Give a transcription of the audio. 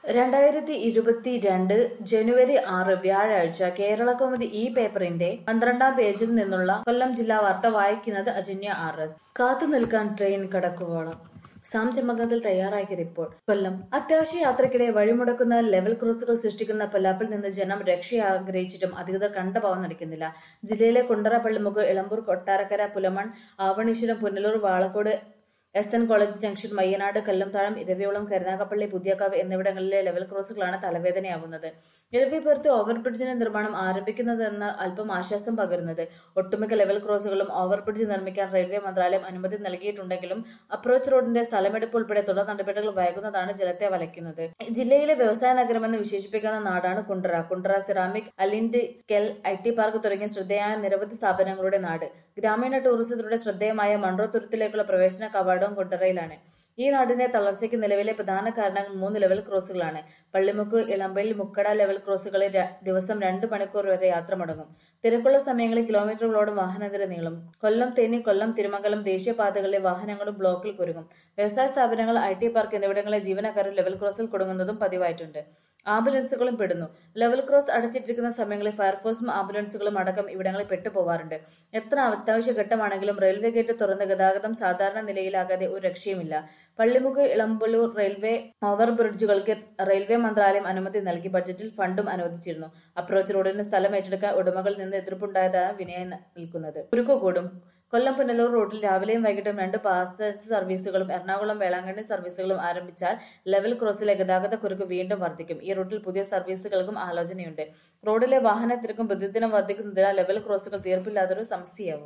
2022 ജനുവരി 6 വ്യാഴാഴ്ച കേരളകൗമുദി ഈ പേപ്പറിന്റെ 12-ാം പേജിൽ നിന്നുള്ള കൊല്ലം ജില്ലാ വാർത്ത വായിക്കുന്നത് അജന്യ RS. കാത്തുനിൽക്കാൻ ട്രെയിൻ കടക്കുവോളം. സാം ചമ്മകത്തിൽ തയ്യാറാക്കിയ റിപ്പോർട്ട്. കൊല്ലം അത്യാവശ്യ യാത്രയ്ക്കിടെ വഴിമുടക്കുന്ന ലെവൽ ക്രോസുകൾ സൃഷ്ടിക്കുന്ന പൊല്ലാപ്പിൽ നിന്ന് ജനം രക്ഷയാഗ്രഹിച്ചിട്ടും അധികൃതർ കണ്ട ഭാവം നടിക്കുന്നില്ല. ജില്ലയിലെ Kundara, Pallimukku, Elampur, Kottarakkara, Pulamon, Avaneeswaram, Punalur, Valakode, SN college junction, Mayyanad, Kallumthazham, Eravikulam, Karunagappally, Puthiyakavu എന്നിവിടങ്ങളിലെ ലെവൽ ക്രോസുകളാണ് തലവേദനയാവുന്നത്. ഇരവിപുരത്ത് ഓവർബ്രിഡ്ജിന്റെ നിർമ്മാണം ആരംഭിക്കുന്നതെന്ന് അല്പം ആശ്വാസം പകരുന്നത്. ഒട്ടുമിക്ക ലെവൽ ക്രോസുകളും ഓവർബ്രിഡ്ജ് നിർമ്മിക്കാൻ റെയിൽവേ മന്ത്രാലയം അനുമതി നൽകിയിട്ടുണ്ടെങ്കിലും അപ്രോച്ച് റോഡിന്റെ സ്ഥലമെടുപ്പ് ഉൾപ്പെടെ തുടർ നടപടികൾ വൈകുന്നതാണ് ജലത്തെ വലയ്ക്കുന്നത്. ജില്ലയിലെ വ്യവസായ നഗരമെന്ന് വിശേഷിപ്പിക്കുന്ന നാടാണ് Kundara. Kundara ceramic, Alind, KEL, IT park തുടങ്ങിയ ശ്രദ്ധേയമായ നിരവധി സ്ഥാപനങ്ങളുടെ നാട്. ഗ്രാമീണ ടൂറിസത്തിലൂടെ ശ്രദ്ധേയമായ മൺറോ തുരുത്തിലേക്കുള്ള പ്രവേശന കവാടവും കുണ്ടറയിലാണ്. ഈ നാടിന്റെ തളർച്ചയ്ക്ക് നിലവിലെ പ്രധാന കാരണങ്ങൾ 3 ലെവൽ ക്രോസുകളാണ്. പള്ളിമുക്ക്, ഇളമ്പയിൽ, മുക്കട ലെവൽ ക്രോസുകളിൽ ദിവസം 2 മണിക്കൂർ വരെ യാത്ര മുടങ്ങും. തിരക്കുള്ള സമയങ്ങളിൽ കിലോമീറ്ററുകളോളം വാഹനനിര നീളും. കൊല്ലം തേനി, കൊല്ലം തിരുമംഗലം ദേശീയപാതകളിലെ വാഹനങ്ങളും ബ്ലോക്കിൽ കുരുങ്ങും. വ്യവസായ സ്ഥാപനങ്ങൾ, IT പാർക്ക് എന്നിവിടങ്ങളിലെ ജീവനക്കാരും ലെവൽ ക്രോസിൽ കുടുങ്ങുന്നതും പതിവായിട്ടുണ്ട്. ആംബുലൻസുകളും പെടുന്നു. ലെവൽ ക്രോസ് അടച്ചിട്ടിരിക്കുന്ന സമയങ്ങളിൽ ഫയർഫോഴ്സും ആംബുലൻസുകളും അടക്കം ഇവിടങ്ങളിൽ പെട്ടുപോവാറുണ്ട്. എത്ര അത്യാവശ്യ ഘട്ടമാണെങ്കിലും റെയിൽവേ ഗേറ്റ് തുറന്ന് ഗതാഗതം സാധാരണ നിലയിലാകാതെ ഒരു രക്ഷയുമില്ല. പള്ളിമുക്ക്, ഇളമ്പലൂർ റെയിൽവേ ഓവർ ബ്രിഡ്ജുകൾക്ക് റെയിൽവേ മന്ത്രാലയം അനുമതി നൽകി. ബജറ്റിൽ ഫണ്ടും അനുവദിച്ചിരുന്നു. അപ്രോച്ച് റോഡിന് സ്ഥലം ഏറ്റെടുക്കാൻ ഉടമകളിൽ നിന്ന് എതിർപ്പുണ്ടായതാണ് വിനയം നിൽക്കുന്നത്. കുരുക്ക് കൂടും. കൊല്ലം പുനലൂർ റൂട്ടിൽ രാവിലെയും വൈകിട്ടും 2 പാസഞ്ചർ സർവീസുകളും എറണാകുളം വേളാങ്കണ്ണി സർവീസുകളും ആരംഭിച്ചാൽ ലെവൽ ക്രോസിലെ ഗതാഗത കുരുക്ക് വീണ്ടും വർദ്ധിക്കും. ഈ റൂട്ടിൽ പുതിയ സർവീസുകൾക്കും ആലോചനയുണ്ട്. റോഡിലെ വാഹന തിരക്കും പ്രതിദിനം വർദ്ധിക്കുന്നതിനാൽ ലെവൽ ക്രോസുകൾ തീർപ്പില്ലാതൊരു സമസ്യയാവും.